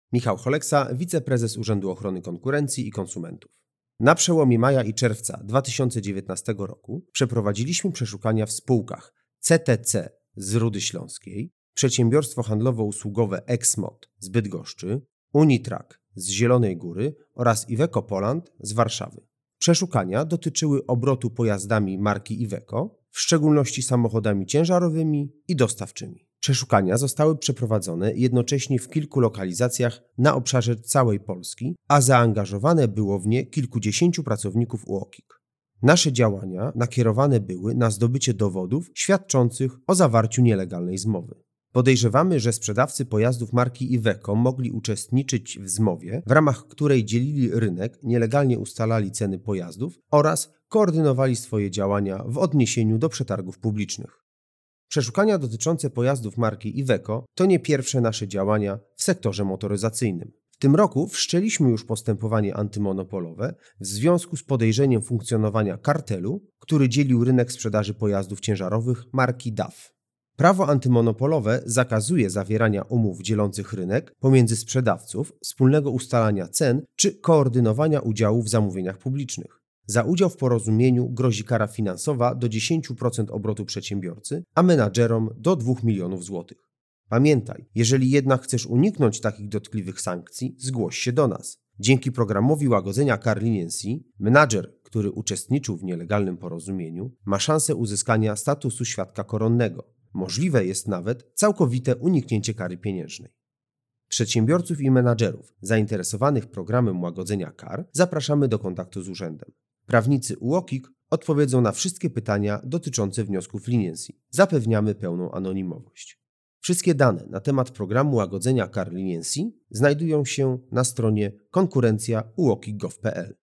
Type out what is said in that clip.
Michał Choleksa, wiceprezes Urzędu Ochrony Konkurencji i Konsumentów. Na przełomie maja i czerwca 2019 roku przeprowadziliśmy przeszukania w spółkach CTC z Rudy Śląskiej, Przedsiębiorstwo Handlowo-Usługowe Exmod z Bydgoszczy, Unitrack z Zielonej Góry oraz Iveco Poland z Warszawy. Przeszukania dotyczyły obrotu pojazdami marki Iveco, w szczególności samochodami ciężarowymi i dostawczymi. Przeszukania zostały przeprowadzone jednocześnie w kilku lokalizacjach na obszarze całej Polski, a zaangażowane było w nie kilkudziesięciu pracowników UOKiK. Nasze działania nakierowane były na zdobycie dowodów świadczących o zawarciu nielegalnej zmowy. Podejrzewamy, że sprzedawcy pojazdów marki Iveco mogli uczestniczyć w zmowie, w ramach której dzielili rynek, nielegalnie ustalali ceny pojazdów oraz koordynowali swoje działania w odniesieniu do przetargów publicznych. Przeszukania dotyczące pojazdów marki Iveco to nie pierwsze nasze działania w sektorze motoryzacyjnym. W tym roku wszczęliśmy już postępowanie antymonopolowe w związku z podejrzeniem funkcjonowania kartelu, który dzielił rynek sprzedaży pojazdów ciężarowych marki DAF. Prawo antymonopolowe zakazuje zawierania umów dzielących rynek pomiędzy sprzedawców, wspólnego ustalania cen czy koordynowania udziału w zamówieniach publicznych. Za udział w porozumieniu grozi kara finansowa do 10% obrotu przedsiębiorcy, a menadżerom do 2 milionów złotych. Pamiętaj, jeżeli jednak chcesz uniknąć takich dotkliwych sankcji, zgłoś się do nas. Dzięki programowi łagodzenia kar leniency, menadżer, który uczestniczył w nielegalnym porozumieniu, ma szansę uzyskania statusu świadka koronnego. Możliwe jest nawet całkowite uniknięcie kary pieniężnej. Przedsiębiorców i menadżerów zainteresowanych programem łagodzenia kar zapraszamy do kontaktu z urzędem. Prawnicy UOKiK odpowiedzą na wszystkie pytania dotyczące wniosków leniency. Zapewniamy pełną anonimowość. Wszystkie dane na temat programu łagodzenia kar leniency znajdują się na stronie konkurencja.uokik.gov.pl.